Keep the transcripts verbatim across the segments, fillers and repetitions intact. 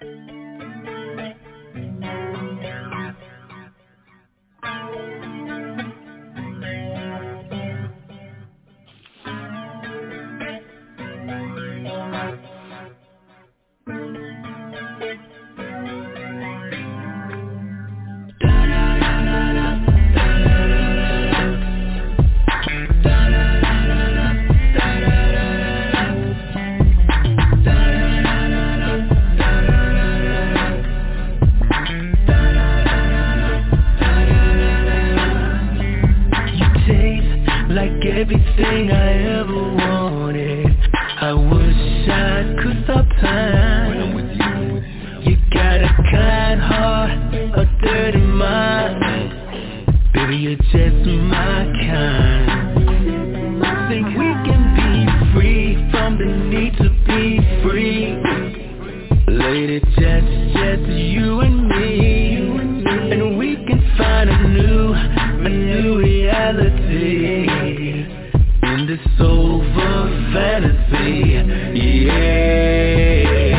Everything I ever wanted, I wish I could stop time. You got a kind heart, a dirty mind. Baby, you're just my kind. Think we can be free from the need to be free. Lady, just, just you and me. And we can find a new, a new reality in this over fantasy, yeah.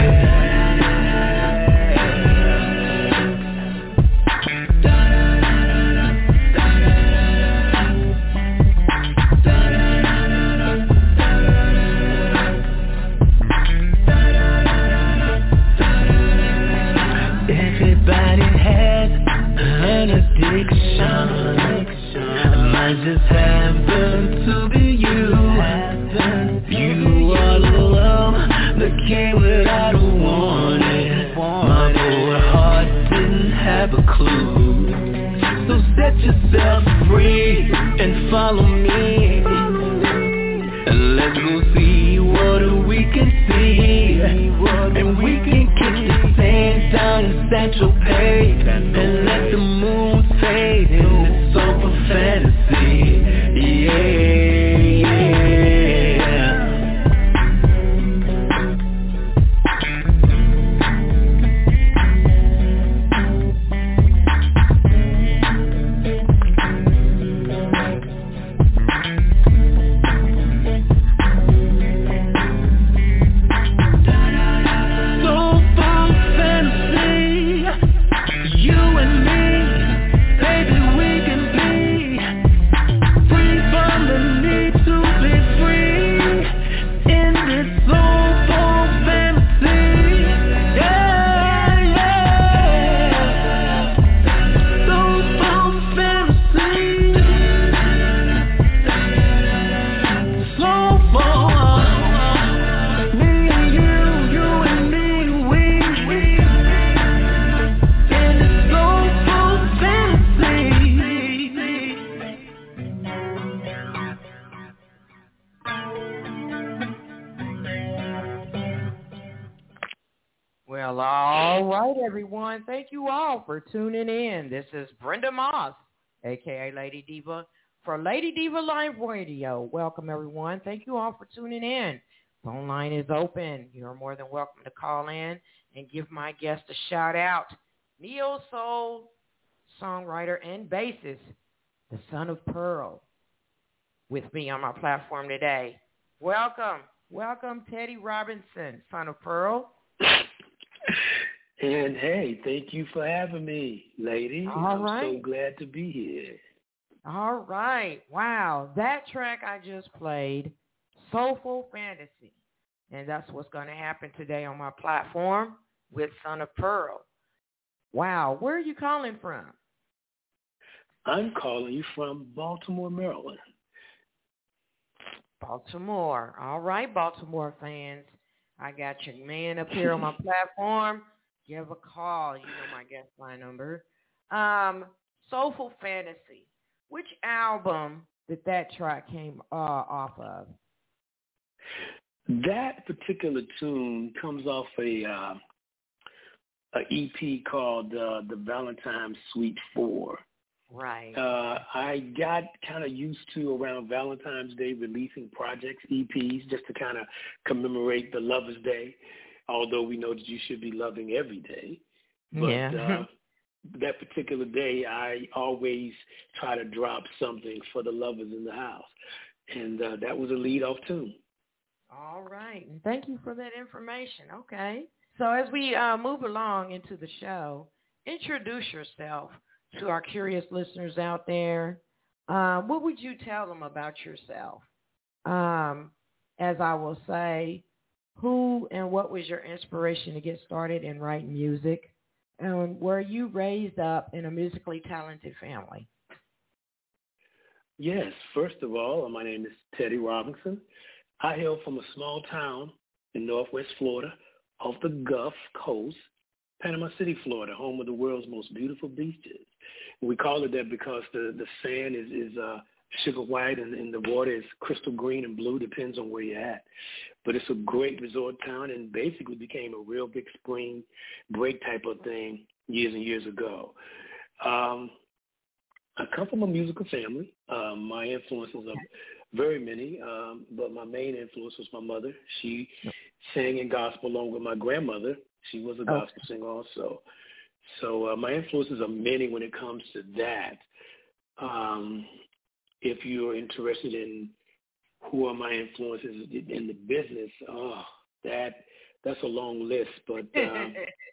Everybody has an addiction. Mine just happened to be you. You all alone that came without a warning. My poor heart didn't have a clue. So set yourself free and follow me, and let's go see what we can see. And we can kick the sand down in Central Pay and let the moon fade in this over fantasy, yeah. Well, all right, everyone. Thank you all for tuning in. This is Brenda Moss, a k a. Lady Diva, for Lady Diva Live Radio. Welcome, everyone. Thank you all for tuning in. Phone line is open. You're more than welcome to call in and give my guest a shout-out. Neo-soul songwriter and bassist, the Son of Pearl, with me on my platform today. Welcome. Welcome, Teddy Robinson, Son of Pearl. And, hey, thank you for having me, lady. All I'm right. so glad to be here. All right. Wow. That track I just played, Soulful Fantasy. And that's what's going to happen today on my platform with Son of Pearl. Wow. Where are you calling from? I'm calling you from Baltimore, Maryland. Baltimore. All right, Baltimore fans. I got your man up here on my platform. Give a call. You know my guest line number. Um, Soulful Fantasy. Which album did that track came uh, off of? That particular tune comes off a uh, a E P called uh, The Valentine's Suite four. Right. Uh, I got kind of used to around Valentine's Day releasing projects, E Ps, just to kind of commemorate the Lover's Day, although we know that you should be loving every day. But yeah. uh, that particular day, I always try to drop something for the lovers in the house. And uh, that was a lead-off tune. All right. And thank you for that information. Okay. So as we uh, move along into the show, introduce yourself to our curious listeners out there. Uh, what would you tell them about yourself? Um, as I will say, who and what was your inspiration to get started in writing music? And were you raised up in a musically talented family? Yes, first of all, my name is Teddy Robinson. I hail from a small town in northwest Florida off the Gulf Coast, Panama City, Florida, home of the world's most beautiful beaches. We call it that because the, the sand is, is uh, sugar white and, and the water is crystal green and blue, depends on where you're at. But it's a great resort town and basically became a real big spring break type of thing years and years ago. Um, I come from a musical family. Um, my influences are very many, um, but my main influence was my mother. She sang in gospel along with my grandmother. She was a gospel okay. singer also. So uh, my influences are many when it comes to that. Um, if you're interested in who are my influences in the business, oh, that that's a long list. But uh,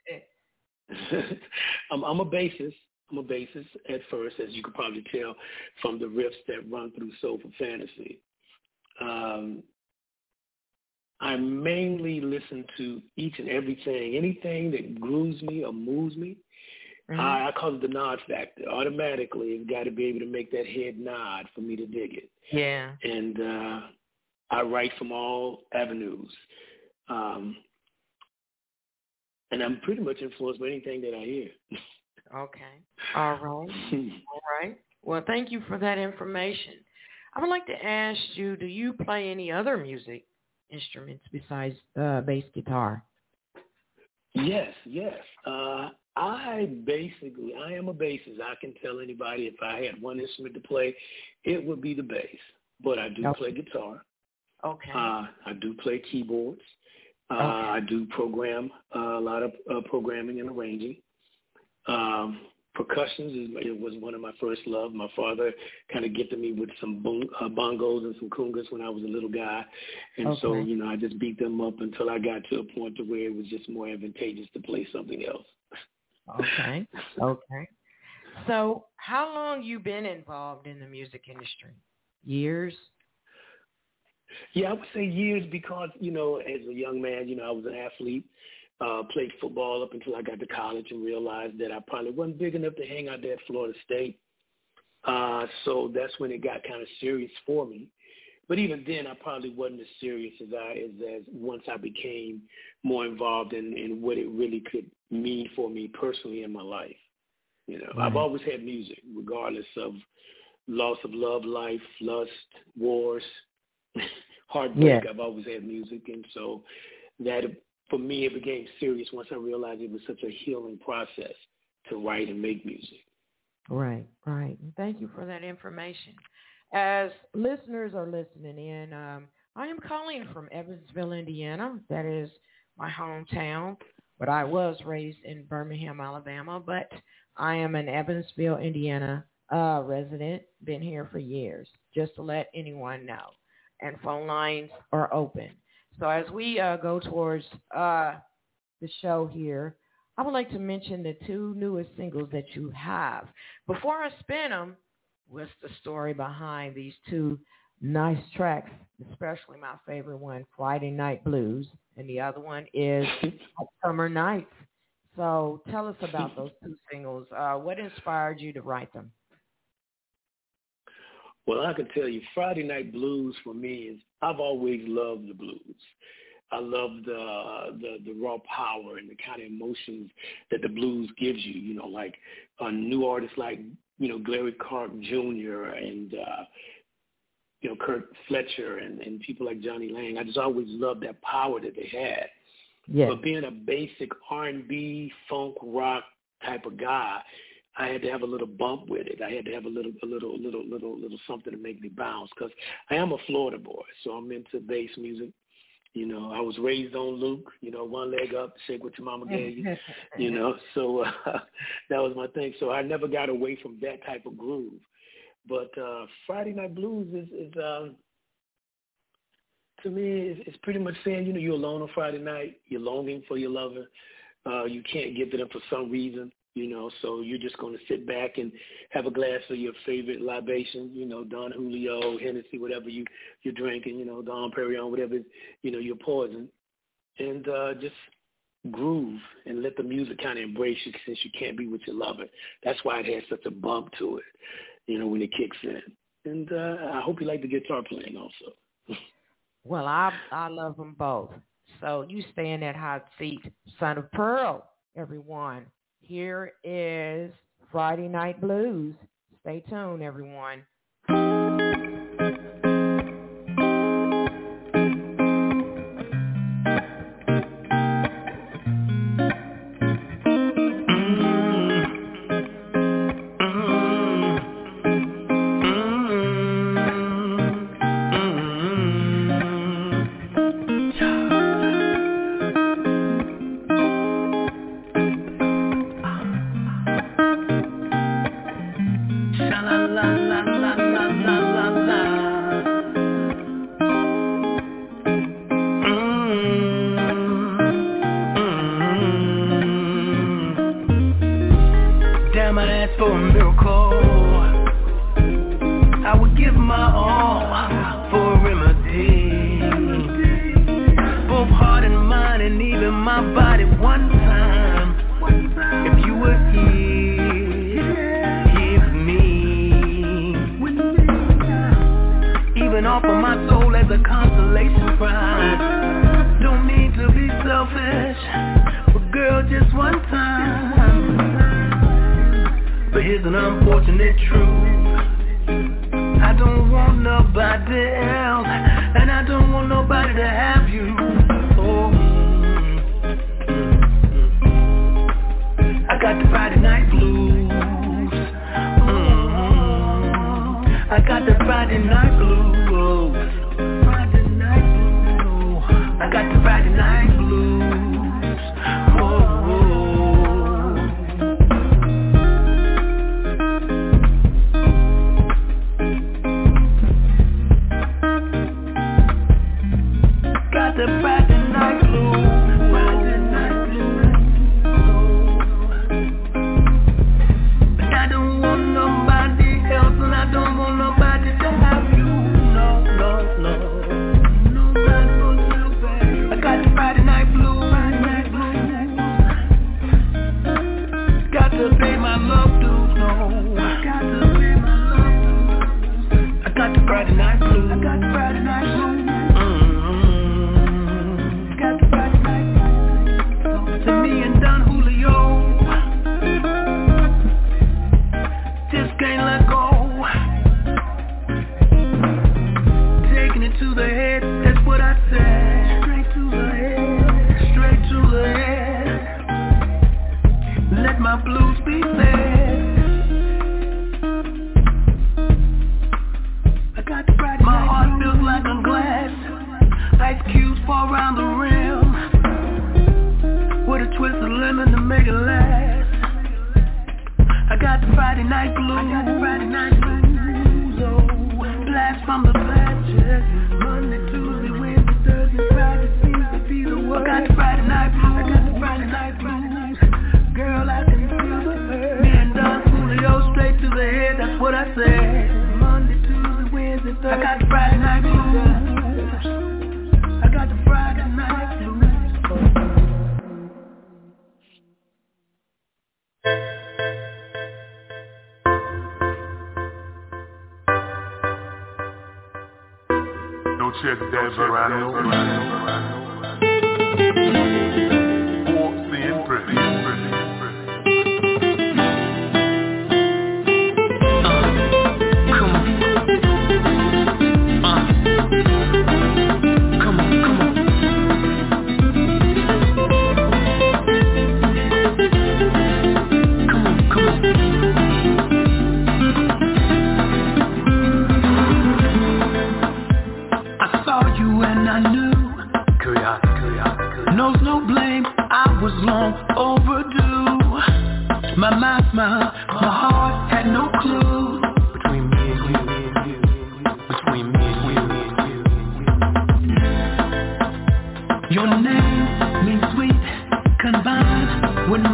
I'm, I'm a bassist. I'm a bassist at first, as you could probably tell from the riffs that run through Soulful Fantasy. Um, I mainly listen to each and everything, anything that grooves me or moves me. Mm-hmm. I, I call it the nod factor. Automatically, it's got to be able to make that head nod for me to dig it. Yeah. And uh, I write from all avenues. Um, and I'm pretty much influenced by anything that I hear. Okay. All right. All right. Well, thank you for that information. I would like to ask you, do you play any other music instruments besides uh, bass guitar? Yes, yes. Uh, I basically, I am a bassist. I can tell anybody if I had one instrument to play, it would be the bass. But I do okay. play guitar. Okay. Uh, I do play keyboards. Uh, okay. I do program, uh, a lot of uh, programming and arranging. Um, percussions is, it was one of my first love. My father kind of gifted me with some boom, uh, bongos and some congas when I was a little guy. And okay. so, you know, I just beat them up until I got to a point to where it was just more advantageous to play something else. Okay. Okay. So how long you been involved in the music industry? Years? Yeah, I would say years because, you know, as a young man, you know, I was an athlete. Uh, played football up until I got to college and realized that I probably wasn't big enough to hang out there at Florida State. Uh, so that's when it got kind of serious for me. But even then, I probably wasn't as serious as I as, as once I became more involved in, in what it really could mean for me personally in my life. You know, right. I've always had music, regardless of loss of love, life, lust, wars, heartbreak. Yeah. I've always had music, and so that. For me, it became serious once I realized it was such a healing process to write and make music. Right, right. Thank you for that information. As listeners are listening in, um, I am calling from Evansville, Indiana. That is my hometown, but I was raised in Birmingham, Alabama. But I am an Evansville, Indiana uh, resident, been here for years, just to let anyone know. And phone lines are open. So as we uh, go towards uh, the show here, I would like to mention the two newest singles that you have. Before I spin them, what's the story behind these two nice tracks, especially my favorite one, Friday Night Blues, and the other one is Summer Nights. So tell us about those two singles. Uh, what inspired you to write them? Well, I can tell you, Friday Night Blues for me is, I've always loved the blues. I love the, the the raw power and the kind of emotions that the blues gives you, you know, like a new artists like, you know, Gary Clark Junior and, uh, you know, Kurt Fletcher and, and people like Johnny Lang. I just always loved that power that they had. Yeah. But being a basic R and B, funk, rock type of guy, I had to have a little bump with it. I had to have a little, a little, little, little, little something to make me bounce because I am a Florida boy, so I'm into bass music. You know, I was raised on Luke. You know, one leg up, shake what your mama gave you. You know, so uh, that was my thing. So I never got away from that type of groove. But uh, Friday Night Blues is, is um, to me, it's, it's pretty much saying, you know, you're alone on Friday night, you're longing for your lover, uh, you can't get to them for some reason, you know, so you're just going to sit back and have a glass of your favorite libation, you know, Don Julio, Hennessy, whatever you, you're drinking, you know, Dom Perignon, whatever, you know, your poison, and uh, just groove and let the music kind of embrace you since you can't be with your lover. That's why it has such a bump to it, you know, when it kicks in. And uh, I hope you like the guitar playing also. Well, I I love them both. So you stay in that hot seat, Son of Pearl, everyone. Here is Friday Night Blues. Stay tuned, everyone.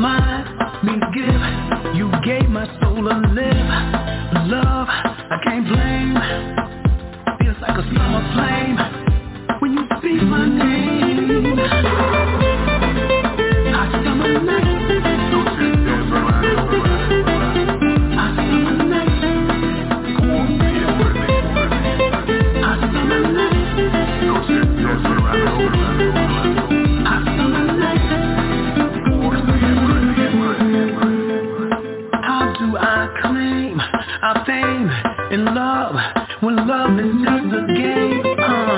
mind means give. You gave my soul a live. Love, I can't blame. Feels like a summer flame when you speak my name. Hot summer night. Hot summer night. Hot summer night. Hot summer night. How do I claim our fame in love when love is just a game? Uh.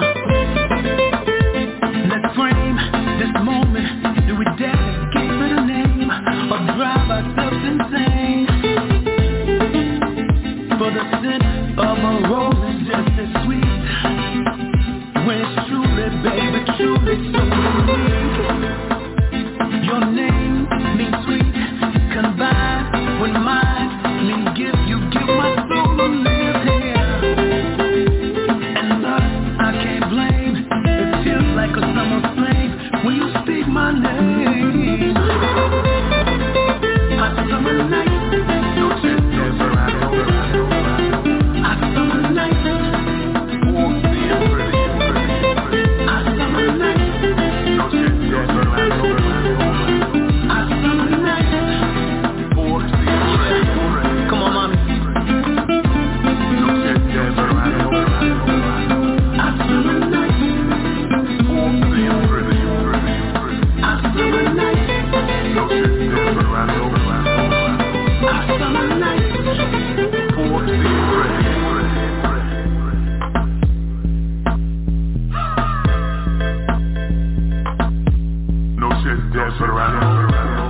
Let's frame this moment. Do we dare to give it a name or drive ourselves insane? For the scent of a rose is just as sweet when it's truly, baby, truly so sweet. Your name means sweet, combined with mine means gift. You give my soul a live here, and love I can't blame. It feels like a summer flame when you speak my name. Hot summer night. Hot summer night. Hot summer night. Hot summer night. Come on, mommy. Hot summer night. Hot summer night. Hot summer night. No shit, dance around.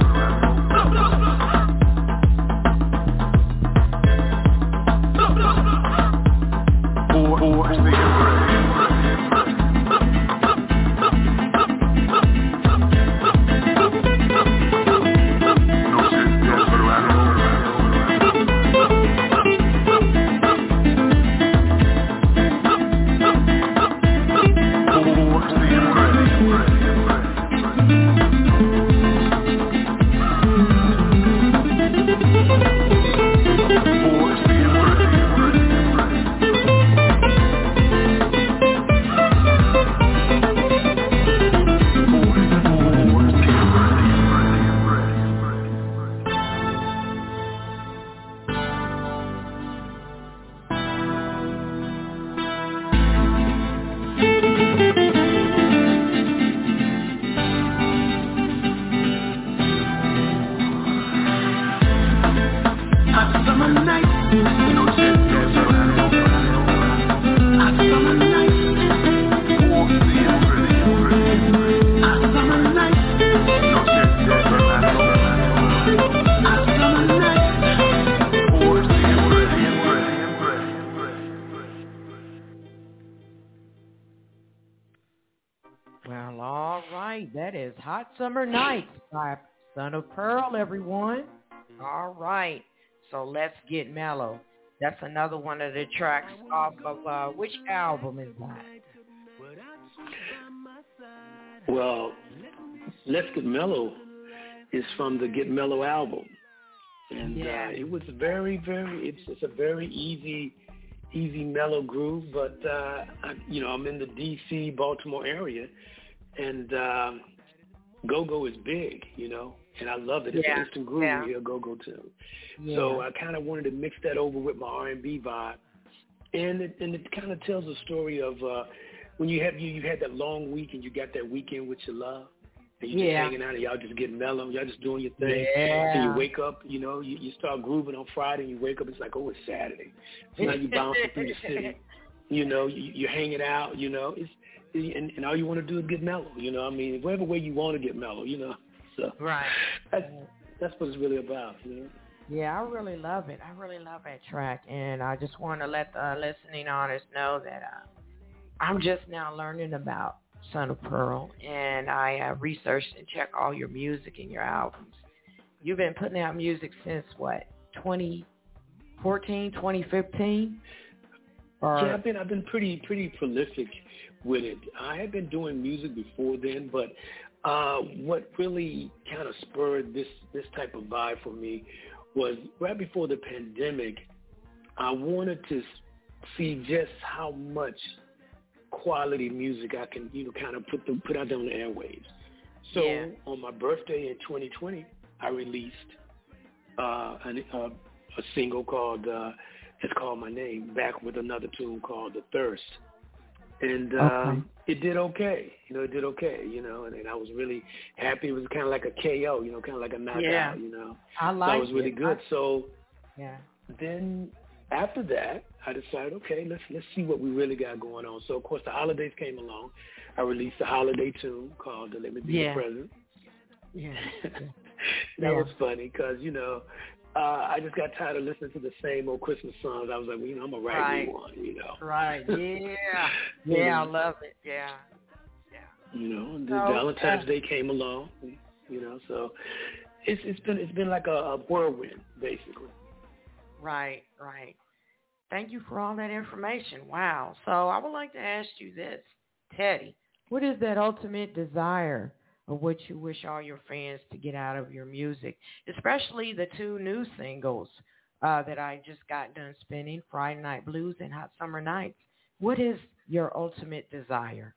Well, all right. That is Hot Summer Nights by Son of Pearl, everyone. All right. So let's get mellow. That's another one of the tracks off of, uh, which album is that? Well, Let's Get Mellow is from the Get Mellow album. And Yeah. uh, it was very, very, it's, it's a very easy, easy mellow groove. But, uh, I, you know, I'm in the D C, Baltimore area, and uh, go-go is big, you know, and I love it. It's Yeah. an instant groove Yeah. when you hear go-go too. Yeah. So I kind of wanted to mix that over with my R and B vibe. And it, and it kind of tells a story of uh, when you have you, you had that long week and you got that weekend with your love. And you're Yeah. just hanging out and y'all just getting mellow. Y'all just doing your thing. Yeah. And you wake up, you know, you, you start grooving on Friday and you wake up, it's like, oh, it's Saturday. So now you bouncing through the city. You know, you, you're hanging out, you know. It's and, and all you want to do is get mellow, you know. I mean, whatever way you want to get mellow, you know. So Right. that's, that's what it's really about, you know. Yeah, I really love it. I really love that track. And I just want to let the listening artists know that uh, I'm just now learning about Son of Pearl, and I uh, researched and checked all your music and your albums. You've been putting out music since, what, twenty fourteen, twenty fifteen? Or... Yeah, I've been I've been pretty pretty prolific with it. I had been doing music before then, but uh, what really kind of spurred this this type of vibe for me was right before the pandemic. I wanted to see just how much quality music I can, you know, kind of put them put out there on the airwaves. So yeah. on my birthday in twenty twenty, I released uh, an, uh, a single called uh, "It's Called My Name," back with another tune called "The Thirst," and uh, okay. it did okay. You know, it did okay. You know, and, and I was really happy. It was kind of like a K O. You know, kind of like a knockout. Yeah. You know, I like. So it was really it. good. I... So yeah. Then after that, I decided, okay, let's let's see what we really got going on. So of course the holidays came along. I released a holiday tune called "Let Me Be yeah. the Present." Yeah. that yeah. was funny because you know uh, I just got tired of listening to the same old Christmas songs. I was like, well, you know, I'm gonna write right. me one. You know. Right. Yeah. yeah. I love it. Yeah. Yeah. You know, and so, then Valentine's uh, Day came along. You know, so it's it's been it's been like a, a whirlwind basically. Right, right. Thank you for all that information. Wow. So I would like to ask you this, Teddy. What is that ultimate desire of what you wish all your fans to get out of your music, especially the two new singles uh, that I just got done spinning, Friday Night Blues and Hot Summer Nights? What is your ultimate desire?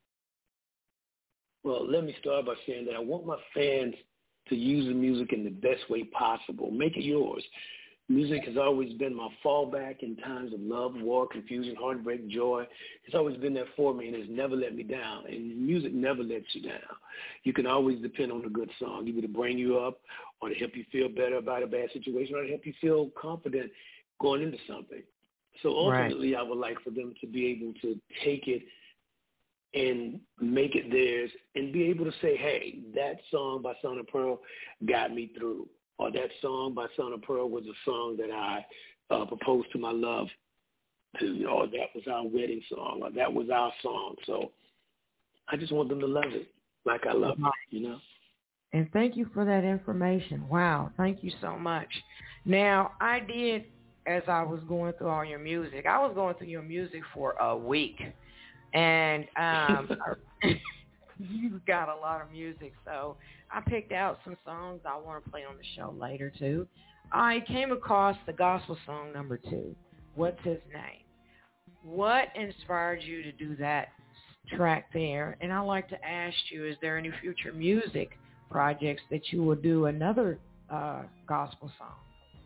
Well, let me start by saying that I want my fans to use the music in the best way possible. Make it yours. Music has always been my fallback in times of love, war, confusion, heartbreak, joy. It's always been there for me, and it's never let me down. And music never lets you down. You can always depend on a good song, either to bring you up or to help you feel better about a bad situation or to help you feel confident going into something. So ultimately, right. I would like for them to be able to take it and make it theirs and be able to say, hey, that song by Son of Pearl got me through. Or that song by Son of Pearl was a song that I uh, proposed to my love to, or that was our wedding song, or that was our song. So I just want them to love it like I love it, you know? And thank you for that information. Wow, thank you so much. Now, I did, as I was going through all your music, I was going through your music for a week. And um, you got a lot of music, so I picked out some songs I want to play on the show later, too. I came across the gospel song number two, What's His Name? What inspired you to do that track there? And I'd like to ask you, is there any future music projects that you will do another uh, gospel song?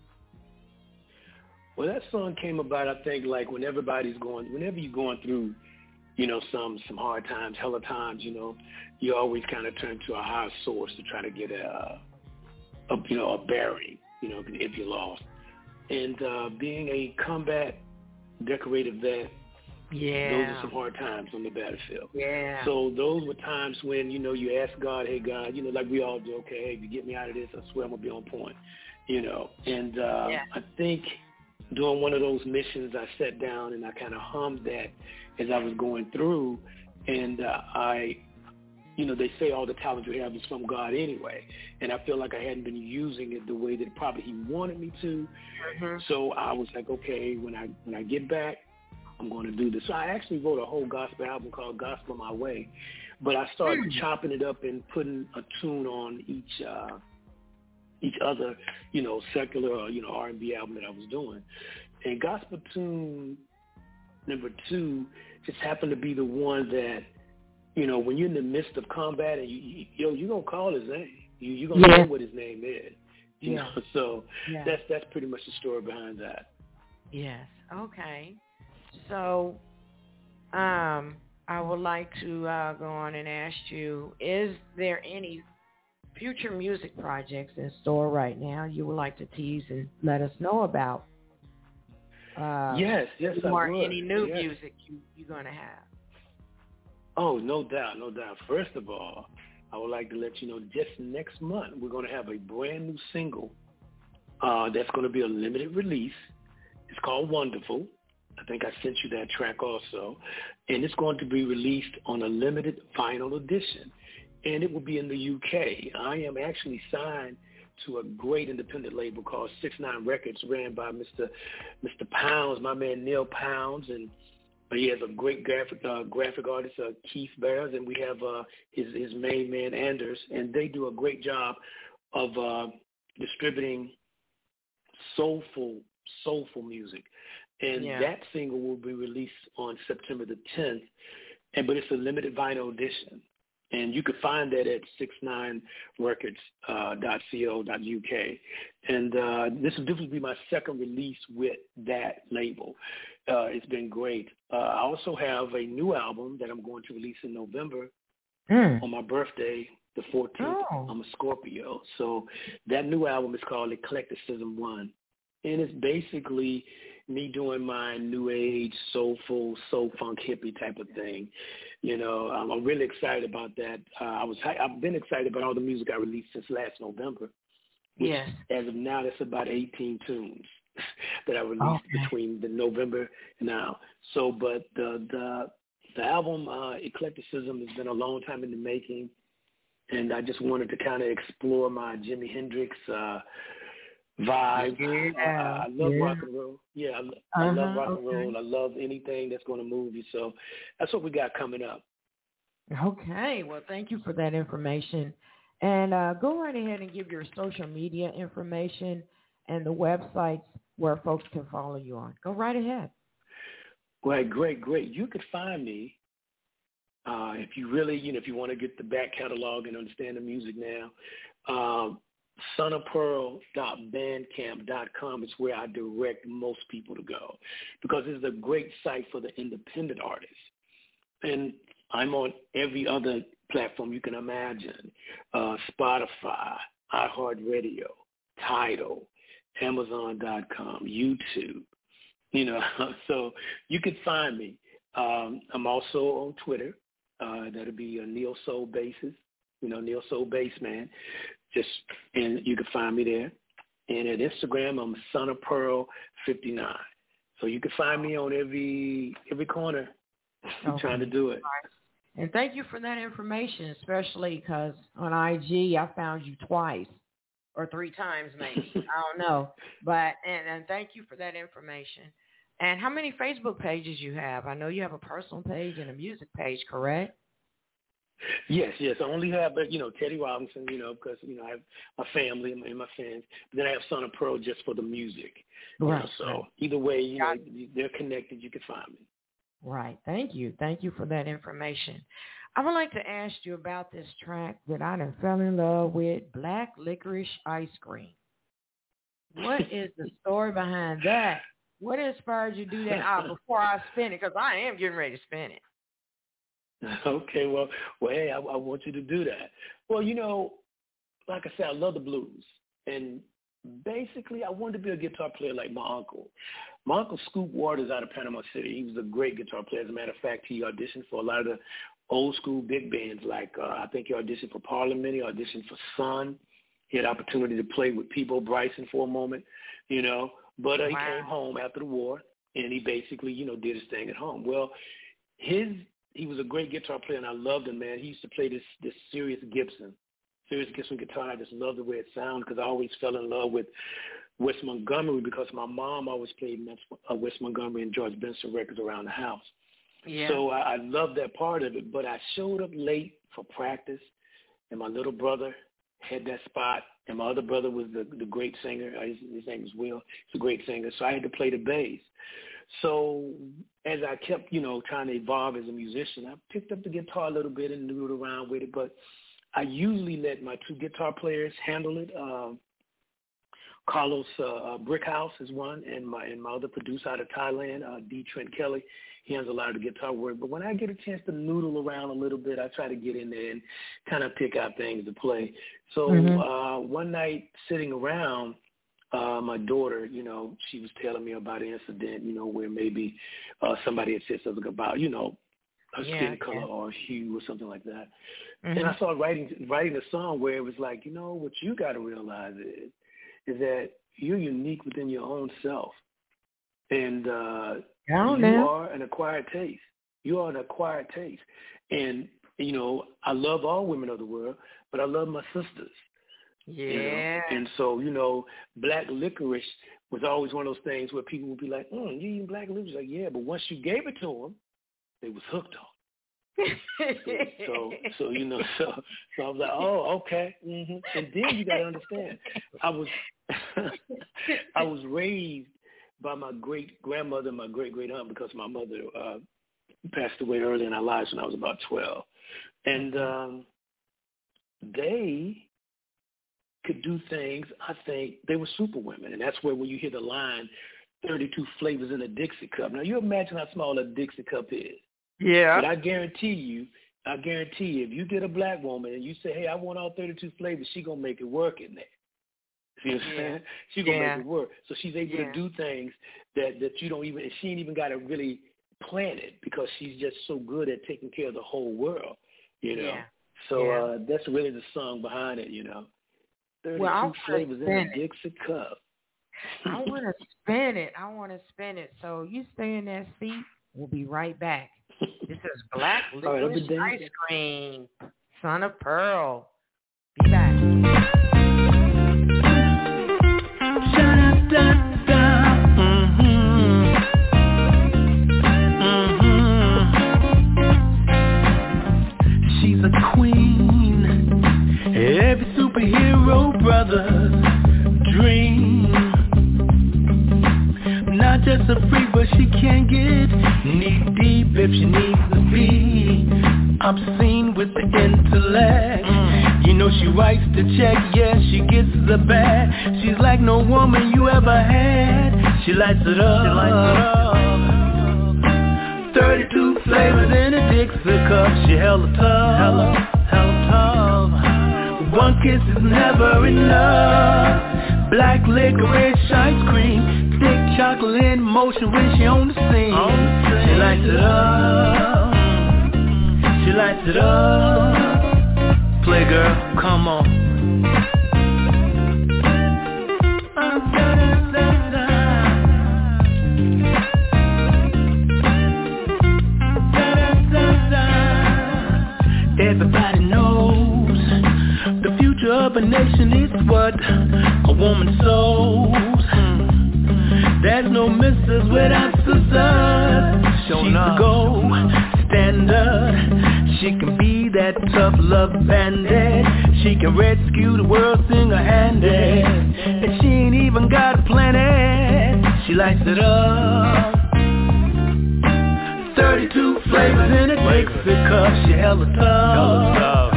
Well, that song came about, I think, like when everybody's going, whenever you're going through, you know, some some hard times, hella times, you know, you always kind of turn to a higher source to try to get a, a you know, a bearing, you know, if you're lost. And uh, being a combat decorated vet, yeah, those are some hard times on the battlefield. Yeah. So those were times when, you know, you ask God, hey, God, you know, like we all do, okay, hey, if you get me out of this, I swear I'm going to be on point, you know. And uh, yeah. I think during one of those missions, I sat down and I kind of hummed that as I was going through, and uh, I, you know, they say all the talent you have is from God anyway, and I feel like I hadn't been using it the way that probably He wanted me to. Mm-hmm. So I was like, okay, when I when I get back, I'm going to do this. So I actually wrote a whole gospel album called Gospel My Way, but I started mm. chopping it up and putting a tune on each uh, each other, you know, secular or, you know, R and B album that I was doing. And gospel tune number two just happened to be the one that, you know, when you're in the midst of combat and you, you yo, you're going to call his name. You, you're going to yeah. know what his name is. You yeah. know, so yeah. that's that's pretty much the story behind that. Yes. Okay. So um, I would like to uh, go on and ask you, is there any future music projects in store right now you would like to tease and let us know about? Uh, yes, yes, I or would. any new yes. music you, you're going to have? Oh, no doubt, no doubt. First of all, I would like to let you know just next month we're going to have a brand new single uh, that's going to be a limited release. It's called Wonderful. I think I sent you that track also. And it's going to be released on a limited vinyl edition. And it will be in the U K. I am actually signed to a great independent label called six nine Records, ran by Mister Mister Pounds, my man Neil Pounds, and he has a great graphic uh, graphic artist, uh, Keith Bears, and we have uh, his his main man Anders, and they do a great job of uh, distributing soulful soulful music. And yeah. that single will be released on September the tenth, and but it's a limited vinyl edition. And you can find that at six nine records dot co dot U K. And uh, this will definitely be my second release with that label. Uh, it's been great. Uh, I also have a new album that I'm going to release in November mm. on my birthday, the fourteenth. Oh. I'm a Scorpio. So that new album is called Eclecticism One. And it's basically me doing my new age, soulful, soul funk hippie type of thing. You know, um, I'm really excited about that. Uh, I was, I've been excited about all the music I released since last November. Which, yes. As of now, that's about eighteen tunes that I released okay. between the November and now. So, but the the, the album uh, Eclecticism has been a long time in the making, and I just wanted to kind of explore my Jimi Hendrix uh, vibe. Yeah. Uh, I love yeah. rock and roll. Yeah, I, uh-huh. I love rock okay. and roll. I love anything that's going to move you. So that's what we got coming up. Okay. Well, thank you for that information. And uh, go right ahead and give your social media information and the websites where folks can follow you on. Go right ahead. Great, great, great. You could find me uh, if you really, you know, if you want to get the back catalog and understand the music now. Uh, son of pearl dot bandcamp dot com is where I direct most people to go because it's a great site for the independent artists. And I'm on every other platform you can imagine, uh, Spotify, iHeartRadio, Tidal, Amazon dot com, YouTube, you know, so you can find me. Um, I'm also on Twitter. Uh, that'll be a Neo Soul Basis, you know, Neo Soul Bassman. Just, and you can find me there. And at Instagram, I'm Son of Pearl fifty-nine. So you can find me on every every corner. I'm okay. trying to do it. And thank you for that information, especially because on I G I found you twice or three times maybe. I don't know. But and, and thank you for that information. And how many Facebook pages you have? I know you have a personal page and a music page, correct? Yes, yes. I only have, you know, Teddy Robinson, you know, because, you know, I have my family and my, and my fans. But then I have Son of Pearl just for the music. Right. You know, so right. either way, you know, they're connected. You can find me. Right. Thank you. Thank you for that information. I would like to ask you about this track that I done fell in love with, Black Licorice Ice Cream. What is the story behind that? What inspired you to do that? Oh, before I spin it, because I am getting ready to spin it. Okay, well, well, hey, I, I want you to do that. Well, you know, like I said, I love the blues. And basically, I wanted to be a guitar player like my uncle. My uncle, Scoop Waters, out of Panama City, he was a great guitar player. As a matter of fact, he auditioned for a lot of the old school big bands. Like, uh, I think he auditioned for Parliament. He auditioned for Sun. He had opportunity to play with Peabo Bryson for a moment, you know. But uh, he wow. came home after the war, and he basically, you know, did his thing at home. Well, his he was a great guitar player, and I loved him, man. He used to play this this Sirius Gibson, Sirius Gibson guitar. I just loved the way it sounded because I always fell in love with Wes Montgomery because my mom always played Wes Montgomery and George Benson records around the house. Yeah. So I, I loved that part of it, but I showed up late for practice, and my little brother had that spot, and my other brother was the the great singer. His, his name was Will. He's a great singer, so I had to play the bass. So as I kept, you know, trying to evolve as a musician, I picked up the guitar a little bit and noodled around with it, but I usually let my two guitar players handle it. Uh, Carlos uh, Brickhouse is one, and my and my other producer out of Thailand, uh, D. Trent Kelly. He has a lot of the guitar work. But when I get a chance to noodle around a little bit, I try to get in there and kind of pick out things to play. So mm-hmm. uh, one night sitting around, uh, my daughter, you know, she was telling me about an incident, you know, where maybe uh, somebody had said something about, you know, her yeah, skin color yeah. or hue or something like that. Mm-hmm. And I started writing writing a song where it was like, you know, what you got to realize is, is that you're unique within your own self. And uh, you now. are an acquired taste. You are an acquired taste. And, you know, I love all women of the world, but I love my sisters. Yeah. You know? And so, you know, black licorice was always one of those things where people would be like, oh, you eating black licorice? Like, yeah, but once you gave it to them, they was hooked on it. so, so you know, so, so I was like, oh, okay. Mm-hmm. And then you got to understand, I was, I was raised by my great grandmother and my great great aunt because my mother uh, passed away early in our lives when I was about twelve, and um, they could do things. I think they were super women, and that's where when you hear the line, thirty-two flavors in a Dixie cup. Now you imagine how small a Dixie cup is. Yeah. But I guarantee you, I guarantee you, if you get a black woman and you say, hey, I want all thirty-two flavors, she going to make it work in there. You know what I'm Yeah. saying? She's going to Yeah. make it work. So she's able Yeah. to do things that, that you don't even, and she ain't even got to really plan it because she's just so good at taking care of the whole world, you know? Yeah. So Yeah. uh, that's really the song behind it, you know? thirty-two Well, flavors in a Dixie cup. I want to spin it. I want to spin it. So you stay in that seat. We'll be right back. This is Black Licorice right, Ice Cream, Son of Pearl. Be back. She's a queen, every superhero brother's dream. Not just a freak, but she can get knee deep if she needs to be. Obscene with the intellect. You know she writes the check, yeah, she gets the bag. She's like no woman you ever had. She lights it up. She lights it up. thirty-two flavors in a Dixie cup. She hella tough, hella, hella tough. One kiss is never enough. Black licorice ice cream, thick chocolate in motion when she on the scene. She lights it up. She lights it up. Play girl, come on. Everybody knows the future of a nation is what a woman sows. There's no misses without sisters. She's the gold standard. She can be that tough love bandit. She can rescue the world single-handed. And she ain't even got a planet. She lights it up. thirty-two flavors in a Dixie cup. She hella tough.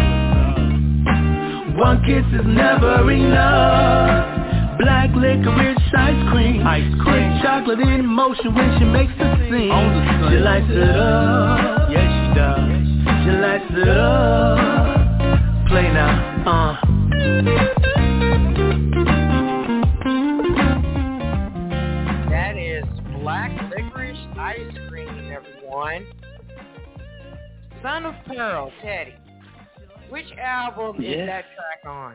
One kiss is never enough. Black licorice ice cream, ice cream. Thick chocolate in motion when she makes the scene. She lights it up. Yeah, she does. She lights it up. Play now, uh. That is Black Licorice Ice Cream, everyone. Son of Pearl, Teddy. Which album Yeah. is that track on?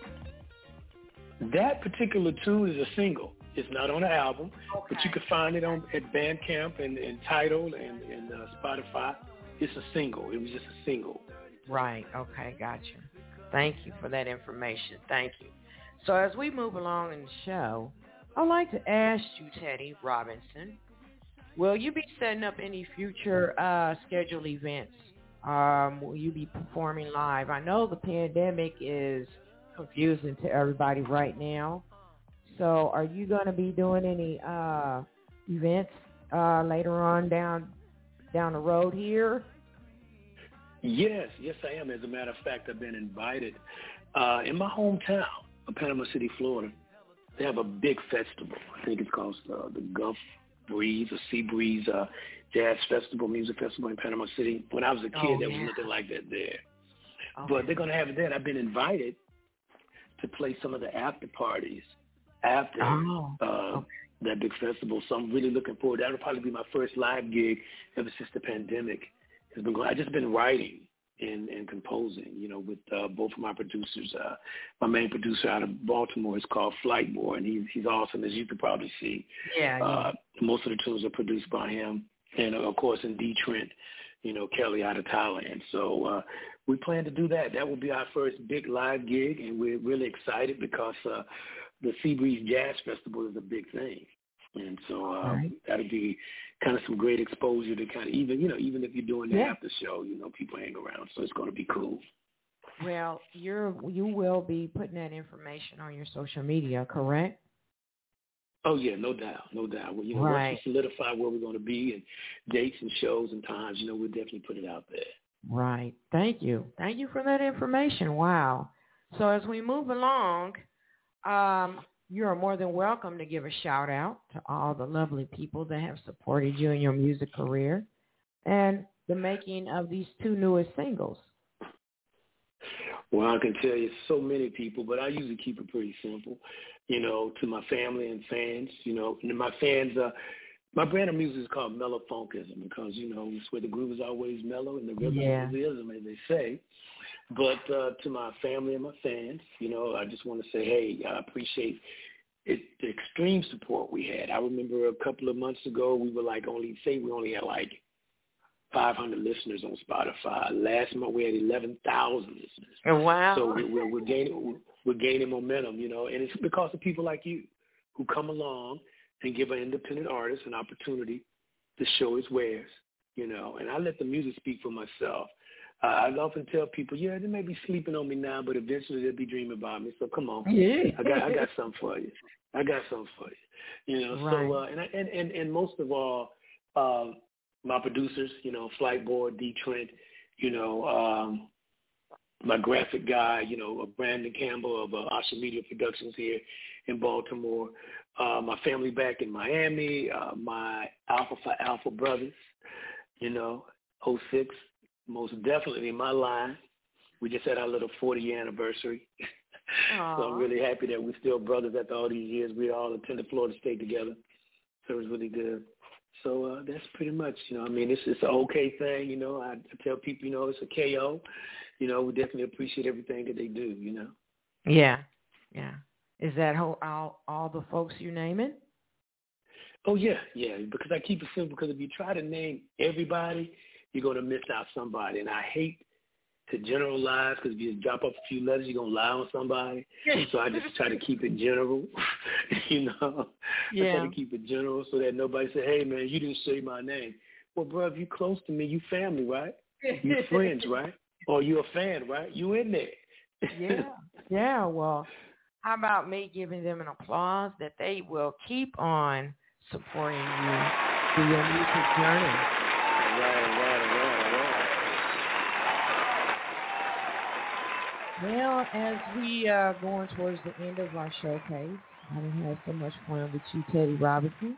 That particular tune is a single. It's not on the album, Okay. but you can find it on at Bandcamp and, and Tidal and, and uh, Spotify. It's a single. It was just a single. Right. Okay. Gotcha. Thank you for that information. Thank you. So as we move along in the show, I'd like to ask you, Teddy Robinson, will you be setting up any future uh, scheduled events? Um, will you be performing live? I know the pandemic is confusing to everybody right now. So are you going to be doing any uh, events uh, later on down down the road here? Yes, yes, I am. As a matter of fact, I've been invited uh, in my hometown of Panama City, Florida. They have a big festival. I think it's called uh, the Gulf Breeze or Sea Breeze uh, Jazz Festival, Music Festival in Panama City. When I was a kid, Oh, there yeah. was nothing like that there. Okay. But they're going to have it there. I've been invited to play some of the after parties after Oh, uh, okay. that big festival. So I'm really looking forward. That'll probably be my first live gig ever since the pandemic has been going. I've just been writing and, and composing, you know, with uh, both of my producers. Uh, my main producer out of Baltimore is called Flightmore, and he's, he's awesome, as you could probably see. Yeah, yeah. Uh, most of the tunes are produced by him. And, uh, of course, in D. Trent, you know, Kelly out of Thailand. So uh, we plan to do that. That will be our first big live gig, and we're really excited because uh, the Seabreeze Jazz Festival is a big thing. And so uh, right. that'll be kind of some great exposure to kind of even, you know, even if you're doing the yeah. after show, you know, people hang around. So it's going to be cool. Well, you're, you will be putting that information on your social media, correct? Oh, yeah, no doubt, no doubt. Well, you know, right. once we solidify where we're going to be and dates and shows and times, you know, we'll definitely put it out there. Right. Thank you. Thank you for that information. Wow. So as we move along, um, you are more than welcome to give a shout out to all the lovely people that have supported you in your music career and the making of these two newest singles. Well, I can tell you so many people, but I usually keep it pretty simple, you know, to my family and fans, you know, and my fans, uh, my brand of music is called mellow funkism because, you know, it's where the groove is always mellow and the rhythm yeah. is the ism, as they say. But uh, to my family and my fans, you know, I just want to say, hey, I appreciate it, the extreme support we had. I remember a couple of months ago, we were like only, say we only had like five hundred listeners on Spotify. Last month we had eleven thousand listeners. Oh, wow. So we're, we're, gaining, we're gaining momentum, you know, and it's because of people like you who come along and give an independent artist an opportunity to show his wares, you know, and I let the music speak for myself. Uh, I often tell people, yeah, they may be sleeping on me now, but eventually they'll be dreaming about me. So come on, yeah. I got I got something for you. I got something for you, you know. Right. So uh, and, I, and and and most of all, uh, my producers, you know, Flightboard, D Trent, you know, um, my graphic guy, you know, Brandon Campbell of uh, Asha Media Productions here in Baltimore, uh, my family back in Miami, uh, my Alpha Phi Alpha brothers, you know, oh six. Most definitely in my line. We just had our little forty-year anniversary. So I'm really happy that we're still brothers after all these years. We all attended Florida State together. So it was really good. So uh, that's pretty much, you know, I mean, it's, it's an okay thing, you know. I, I tell people, you know, it's a K O. You know, we definitely appreciate everything that they do, you know. Yeah, yeah. Is that whole, all, all the folks you naming? Oh, yeah, yeah, because I keep it simple because if you try to name everybody, you're going to miss out somebody. And I hate to generalize because if you drop off a few letters, you're going to lie on somebody. So I just try to keep it general, you know. Yeah. I try to keep it general so that nobody say, hey, man, you didn't say my name. Well, bro, if you close to me, you family, right? You friends, right? Or you a fan, right? You in there. yeah, yeah. Well, how about me giving them an applause that they will keep on supporting you through your music journey. Right, right, right, right. Well, as we are uh, going towards the end of our showcase, I done had so much fun with you, Teddy Robinson.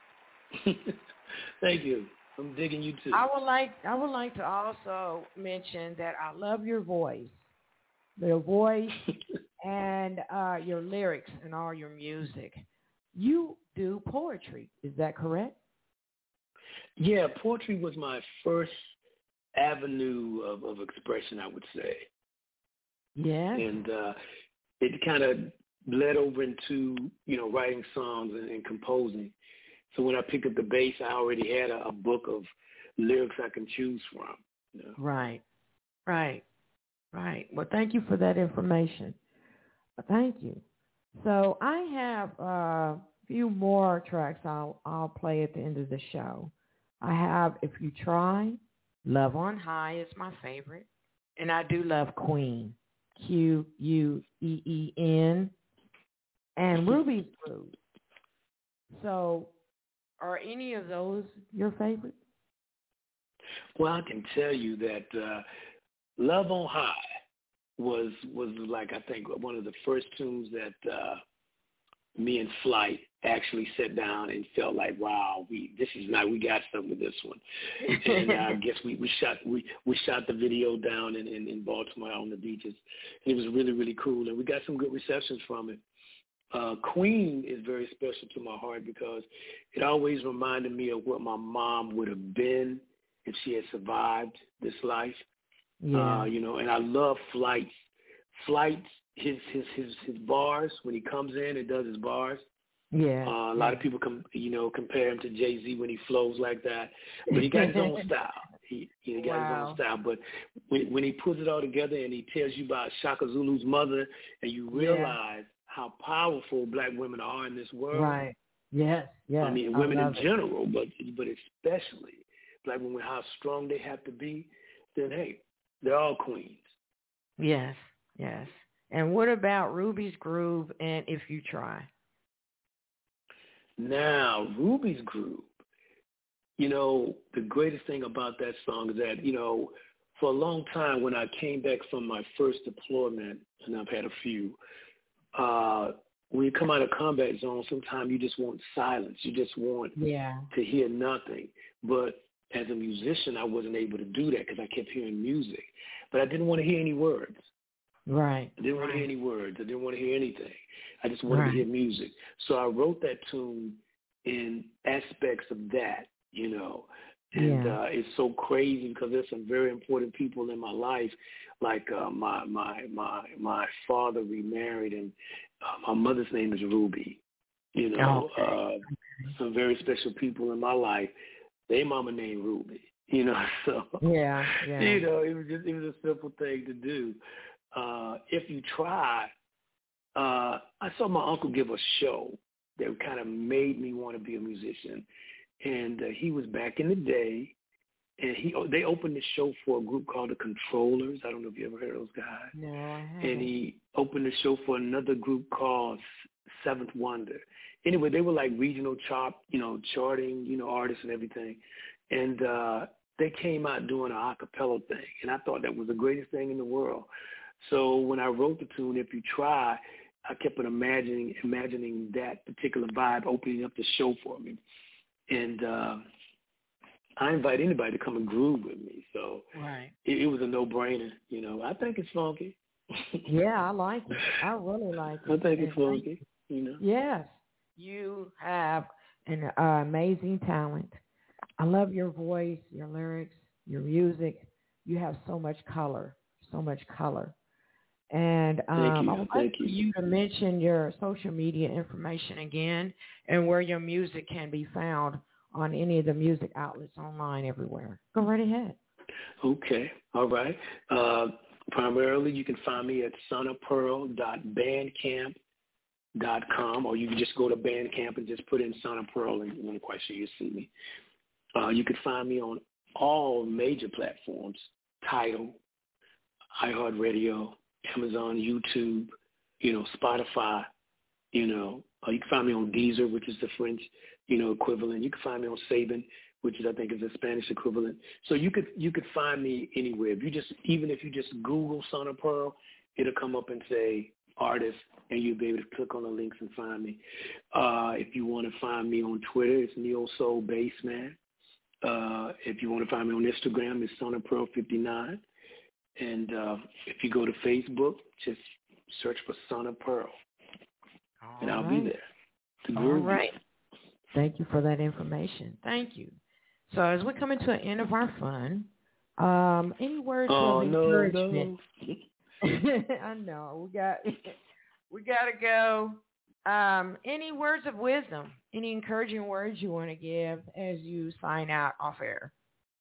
Thank you. I'm digging you too. I would like I would like to also mention that I love your voice, your voice, and uh, your lyrics and all your music. You do poetry, is that correct? Yeah, poetry was my first avenue of, of expression, I would say. Yeah. And uh, it kind of bled over into, you know, writing songs and, and composing. So when I picked up the bass, I already had a, a book of lyrics I can choose from. You know? Right, right, right. Well, thank you for that information. Thank you. So I have a few more tracks I'll, I'll play at the end of the show. I have If You Try, Love on High is my favorite, and I do love Queen, Q U E E N, and Ruby's Groove. So are any of those your favorites? Well, I can tell you that uh, Love on High was was like, I think, one of the first tunes that uh, me and Flight actually sat down and felt like, wow, we this is not we got something with this one. And uh, I guess we, we shot we, we shot the video down in, in, in Baltimore on the beaches. And it was really, really cool, and we got some good receptions from it. Uh, Queen is very special to my heart because it always reminded me of what my mom would have been if she had survived this life. Yeah. Uh, you know, and I love Flight's Flight's his his his his bars when he comes in and does his bars. Yeah. Uh, a yeah. lot of people com- you know compare him to Jay-Z when he flows like that, but he got his own style. He, he got Wow. his own style. But when when he puts it all together and he tells you about Shaka Zulu's mother, and you realize yeah. how powerful black women are in this world. Right. Yes. Yes. I mean, I women in it. general, but but especially black women, how strong they have to be. Then hey, they're all queens. Yes. Yes. And what about Ruby's Groove and If You Try? Now, Ruby's Groove, you know, the greatest thing about that song is that, you know, for a long time when I came back from my first deployment, and I've had a few, uh, when you come out of combat zone, sometimes you just want silence. You just want yeah. to hear nothing. But as a musician, I wasn't able to do that because I kept hearing music. But I didn't want to hear any words. Right. I didn't right. want to hear any words. I didn't want to hear anything. I just wanted right. to hear music. So I wrote that tune in aspects of that, you know. And yeah. uh, it's so crazy because there's some very important people in my life, like uh, my my my my father remarried, and uh, my mother's name is Ruby. You know, okay. uh, some very special people in my life. They mama named Ruby. You know, so yeah, yeah. you know, it was just it was a simple thing to do. Uh, if you try, uh, I saw my uncle give a show that kind of made me want to be a musician. And uh, he was back in the day, and he they opened the show for a group called the Controllers. I don't know if you ever heard of those guys. No, I haven't. And he opened the show for another group called Seventh Wonder. Anyway, they were like regional chart, you know, charting, you know, artists and everything. And uh, they came out doing an a cappella thing, and I thought that was the greatest thing in the world. So when I wrote the tune, If You Try, I kept on imagining imagining that particular vibe opening up the show for me. And uh, I invite anybody to come and groove with me. So right. it, it was a no-brainer. You know, I think it's funky. yeah, I like it. I really like it. I think it's funky. You know. Yes, you have an uh, amazing talent. I love your voice, your lyrics, your music. You have so much color, so much color. And um, I would like for you to mention your social media information again and where your music can be found on any of the music outlets online everywhere. Go right ahead. Okay. All right. Uh, primarily, you can find me at son of pearl dot bandcamp dot com, or you can just go to Bandcamp and just put in Son of Pearl, and I'm quite sure you'll see me. Uh, you can find me on all major platforms, Tidal, iHeartRadio, Amazon, YouTube, you know, Spotify, you know. Uh, you can find me on Deezer, which is the French, you know, equivalent. You can find me on Saban, which is, I think, is the Spanish equivalent. So you could you could find me anywhere. If you just even if you just Google Son of Pearl, it'll come up and say artist, and you'll be able to click on the links and find me. Uh, if you want to find me on Twitter, it's Neo Soul Bassman. Uh, if you want to find me on Instagram, it's Son of Pearl fifty-nine. And uh, if you go to Facebook, just search for Son of Pearl. All and I'll right. be there. All right. Thank you for that information. Thank you. So as we're coming to the end of our fun, um, any words oh, of no, encouragement? No. I know we got we got to go. Um, any words of wisdom? Any encouraging words you want to give as you sign out off air?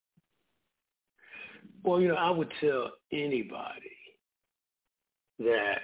Well, you know, I would tell anybody that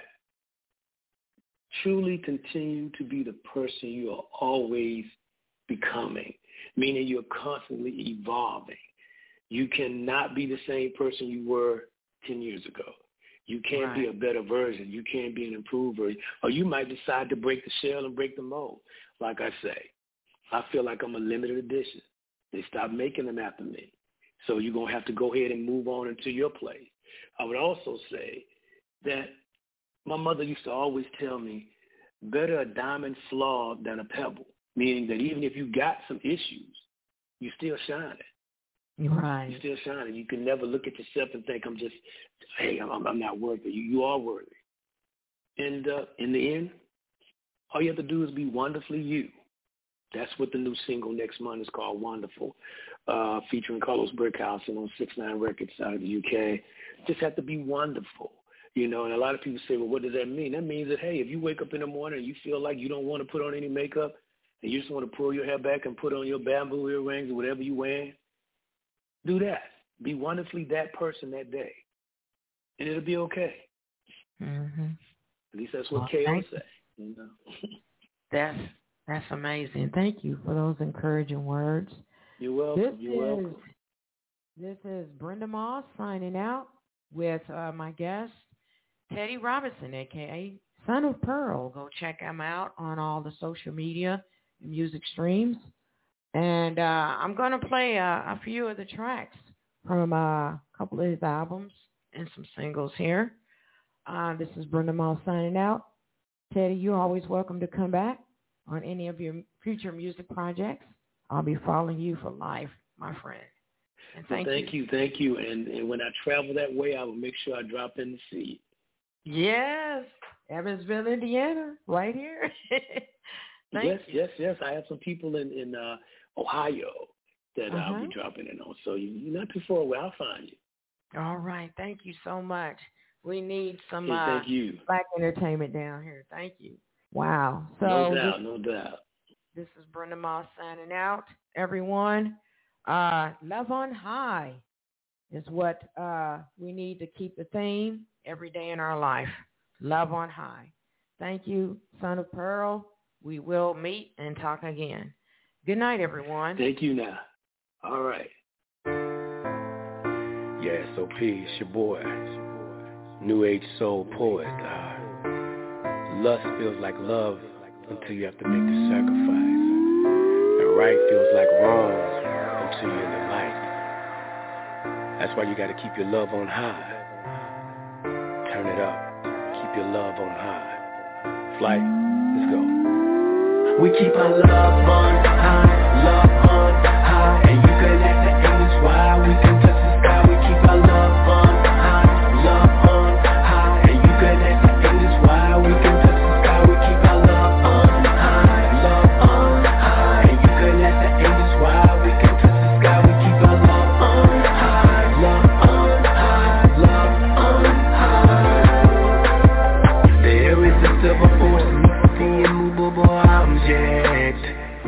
truly continue to be the person you are always becoming, meaning you're constantly evolving. You cannot be the same person you were ten years ago. You can't right. be a better version. You can't be an improved version. Or you might decide to break the shell and break the mold. Like I say, I feel like I'm a limited edition. They stopped making them after me. So you're going to have to go ahead and move on into your place. I would also say that my mother used to always tell me, better a diamond flawed than a pebble, meaning that even if you got some issues, you still shining. Right. You're still shining. You can never look at yourself and think, I'm just, hey, I'm, I'm not worthy. You, you are worthy. And uh, in the end, all you have to do is be wonderfully you. That's what the new single next month is called, Wonderful, uh, featuring Carlos Brickhausen on six nine Records out of the U K. Just have to be wonderful, you know. And a lot of people say, well, what does that mean? That means that, hey, if you wake up in the morning and you feel like you don't want to put on any makeup and you just want to pull your hair back and put on your bamboo earrings or whatever you're wearing, do that. Be wonderfully that person that day, and it'll be okay. Mm-hmm. At least that's what Well, K O thank said. You know? That's that's amazing. Thank you for those encouraging words. You're welcome. This You're is welcome. this is Brenda Moss signing out with uh, my guest Teddy Robinson, aka Son of Pearl. Go check him out on all the social media and music streams. And uh, I'm going to play uh, a few of the tracks from uh, a couple of his albums and some singles here. Uh, this is Brenda Moss signing out. Teddy, you're always welcome to come back on any of your future music projects. I'll be following you for life, my friend. And thank, well, thank you. you, thank you. And, and when I travel that way, I will make sure I drop in to see you. Yes, Evansville, Indiana, right here. yes, you. yes, yes. I have some people in, in uh, Ohio that uh-huh. I'll be dropping in on. So you're not too far away. I'll find you. All right. Thank you so much. We need some hey, uh, thank you. black entertainment down here. Thank you. Wow. So no doubt, this, no doubt. This is Brenda Moss signing out, everyone. Uh, love on high is what uh, we need to keep the theme every day in our life. Love on high. Thank you, Son of Pearl. We will meet and talk again. Good night, everyone. Thank you now. All right. Yeah, S O P, it's your boy. New Age Soul Poet. Uh, lust feels like love until you have to make the sacrifice. And right feels like wrong until you're in the light. That's why you gotta keep your love on high. Turn it up. Keep your love on high. Flight, let's go. We keep our love on high, love on high. And you can let the angels fly. We can touch the sky. We keep our love on high, love on high. And you can let the angels fly. We can touch the sky. We keep our love on high, love on high. And you can let the angels fly. We can touch the sky. We keep our love on high, love on high, love on high. The irresistible force in the immovable object.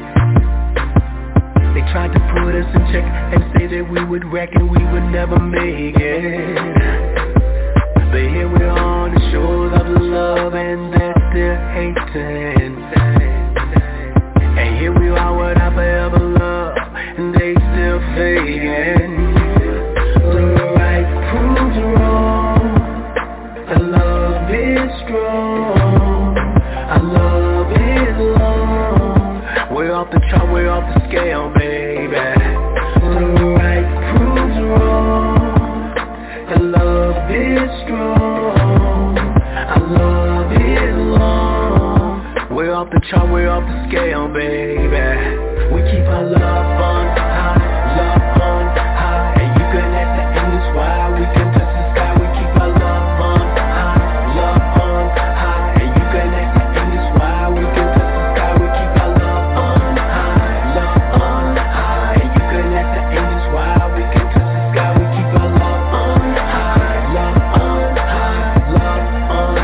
They tried to put us in check and say that we would wreck and we would never make it. But here we are on the shores of love and they're still hating. And here we are with our forever love and they still faking. The right proves wrong. Our love is strong. Our love is long. We're off the chart, we're off the scale, baby. The right proves wrong. Our love is strong. Our love is long. We're off the chart, we're off the scale, baby. We keep our love on high, love on high. And you can let the angels fly. We can touch the sky. We keep our love on high, love on high. And you can let the angels fly. We can touch the sky. We keep our love on high, love on high. And you can let the angels fly. We can touch the sky. We keep our love on high, love on high, love on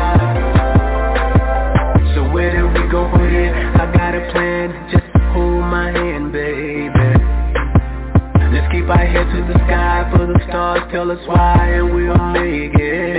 high. So where do we go from here? I got a plan, just hold my hand, baby. Let's keep our head to the sky, for the stars tell us why, and we'll make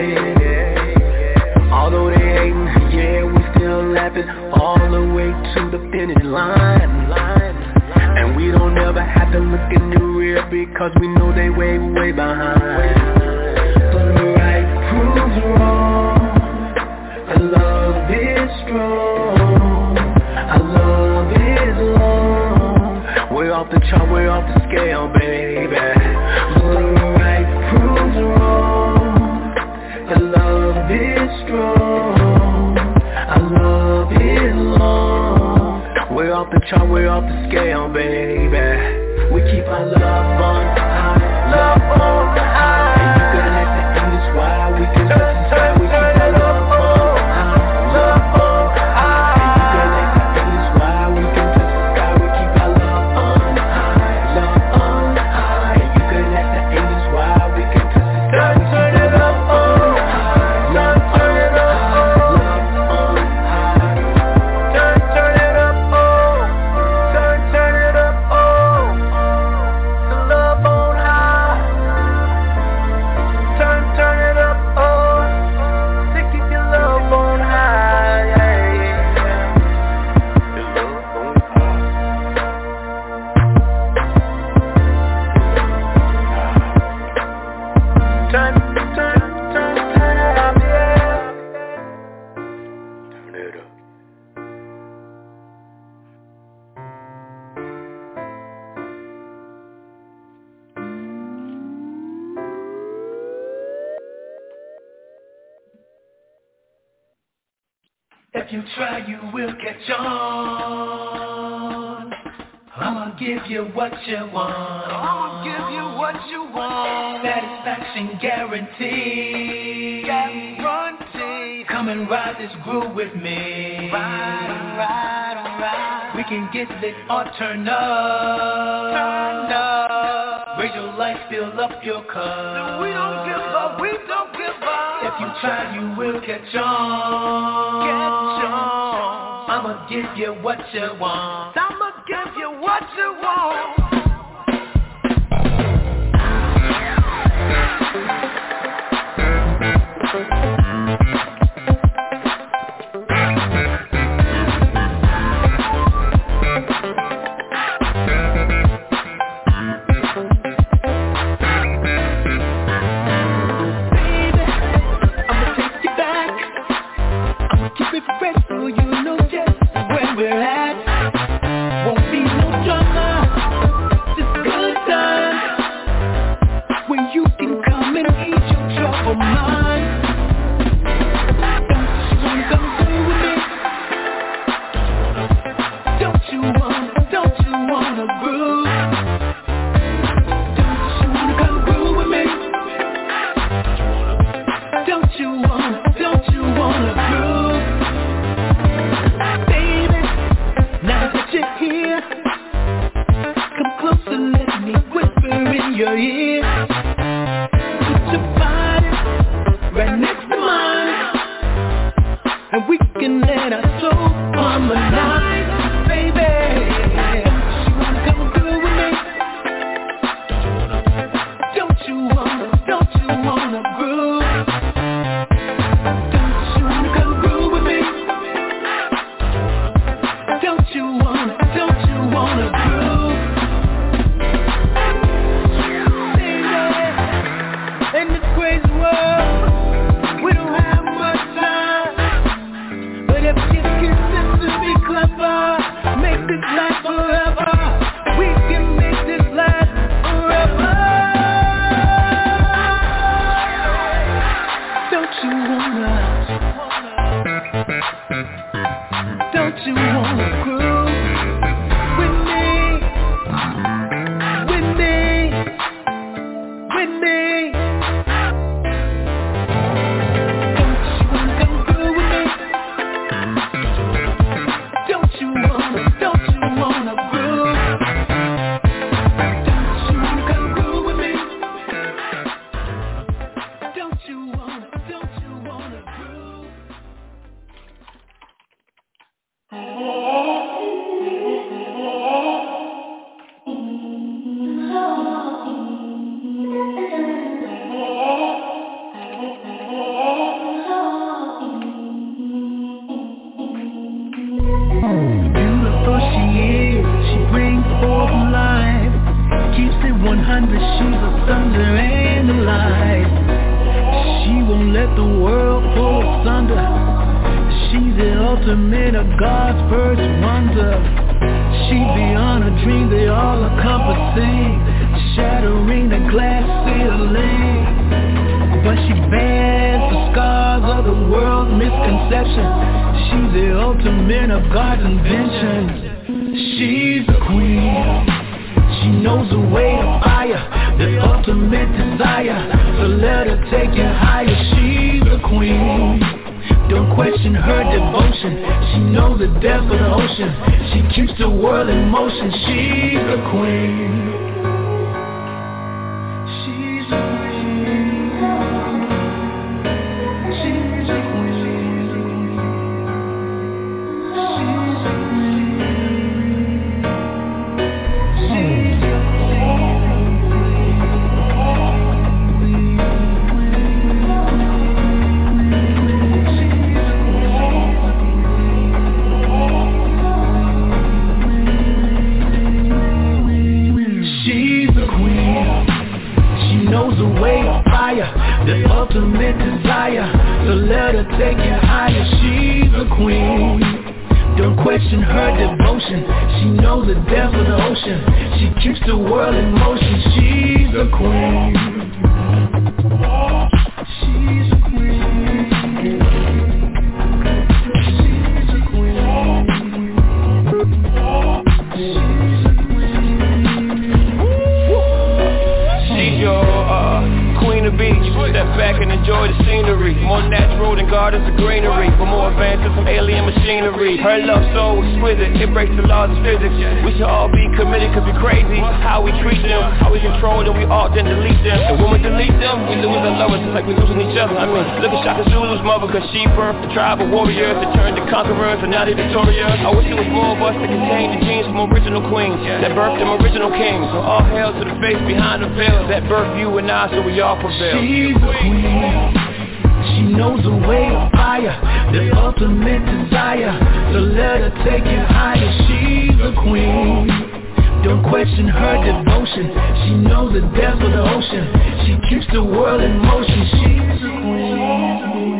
it. Although they hating, yeah, we still laughing all the way to the finish line. And we don't ever have to look in the rear because we know they way, way behind. The right proves wrong. Our love is strong. Our love is long. We're off the chart, we're off the scale, baby. The right proves wrong. Our love is strong. Our love is long. We're off the chart, we're off the scale, baby. We keep our love on high, love on high. And you can let the angels fly. We can touch the sky. We keep our love on high, love on high. And you can let the angels fly. We can touch the sky. We keep our love on high, love on high. And you can let the angels fly. We can touch the sky. We keep our love on high, love on high, love on high. Turn, turn it up, oh. Turn, turn it up, oh. The love on high. If you try, you will catch on. I'ma give you what you want. I'ma give you what you want. Satisfaction guaranteed. Guaranteed. Come and ride this groove with me. Ride, ride, ride. We can get lit or turn up. Turn up. Raise your lights, fill up your cup. No, we don't give up. We don't give up. If you try, you will catch on. Catch on. I'ma give you what you want. I'ma give you what you want. She's a queen. so exquisite, it breaks the laws of physics. We should all be committed, could be crazy. How we treat them, how we control them, we all then delete them. And when we delete them, we lose our lovers, just like we losing each other. I mean, look at Shaka Zulu's mother, cause she birthed the tribe of warriors that turned to conquerors, and now they victorious. I wish there was more of us that contained the genes from original queens that birthed them original kings. So all hail to the face behind the veil that birthed you and I, so we all prevail. She's a queen. She knows the way to fire, the ultimate desire. So let her take you higher. She's a queen. Don't question her devotion. She knows the depth of the ocean. She keeps the world in motion. She's a queen.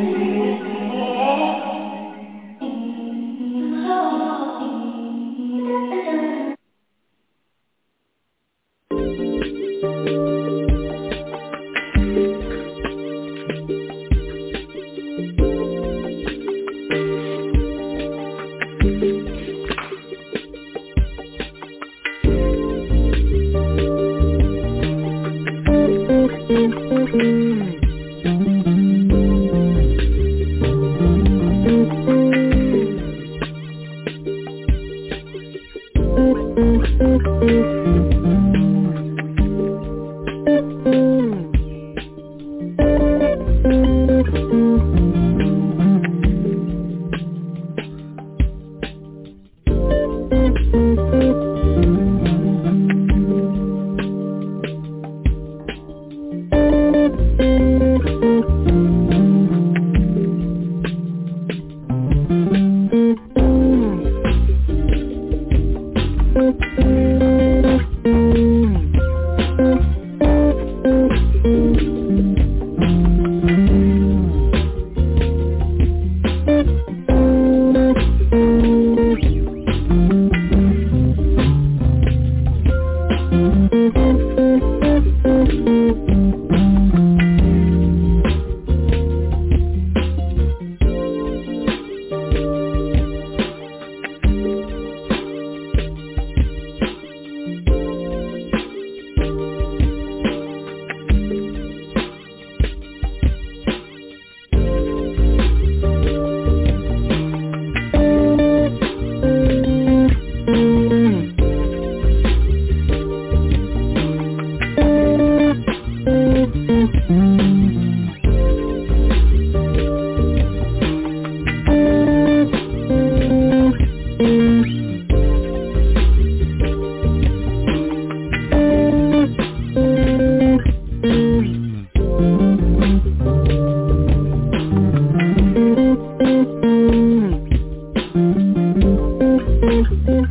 Mm-hmm.